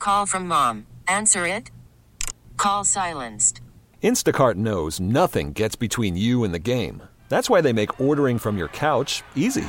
call from mom. Answer it. Call silenced. Instacart knows nothing gets between you and the game. That's why they make ordering from your couch easy.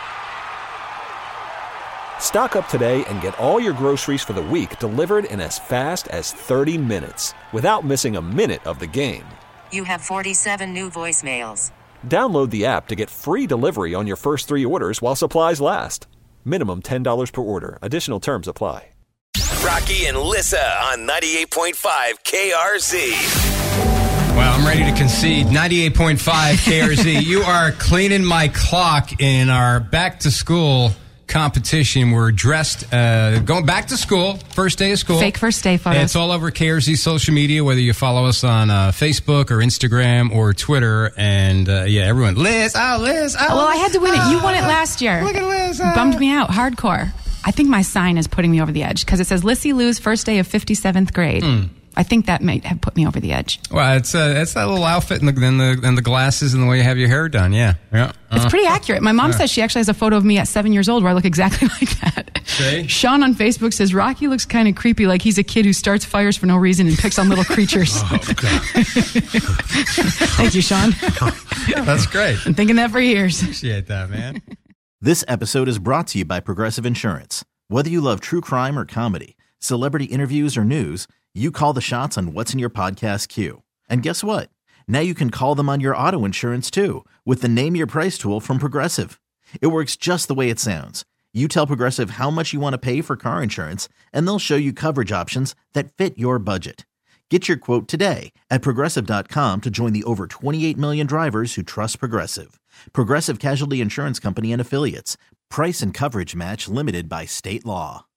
Stock up today and get all your groceries for the week delivered in as fast as 30 minutes without missing a minute of the game. You have 47 new voicemails. Download the app to get free delivery on your first 3 orders while supplies last. Minimum $10 per order. Additional terms apply. Rocky and Lissa on 98.5 KRZ. Well, I'm ready to concede. 98.5 KRZ. You are cleaning my clock in our back-to-school competition. We're dressed, going back to school, first day of school. Fake first day photos. And it's all over KRZ social media, whether you follow us on Facebook or Instagram or Twitter. And, everyone, Liz, Liz, well, I had to win it. You won it last year. Look at Liz. Bummed me out, hardcore. I think my sign is putting me over the edge because it says Lissy Lou's first day of 57th grade. I think that may have put me over the edge. Well, it's that little outfit and the glasses and the way you have your hair done. Yeah. It's pretty accurate. My mom says she actually has a photo of me at 7 years old where I look exactly like that. See? Sean on Facebook says Rocky looks kind of creepy, like he's a kid who starts fires for no reason and picks on little creatures. Oh, God. Thank you, Sean. That's great. Been thinking that for years. Appreciate that, man. This episode is brought to you by Progressive Insurance. Whether you love true crime or comedy, celebrity interviews or news, you call the shots on what's in your podcast queue. And guess what? Now you can call them on your auto insurance too with the Name Your Price tool from Progressive. It works just the way it sounds. You tell Progressive how much you want to pay for car insurance, and they'll show you coverage options that fit your budget. Get your quote today at Progressive.com to join the over 28 million drivers who trust Progressive. Progressive Casualty Insurance Company and Affiliates. Price and coverage match limited by state law.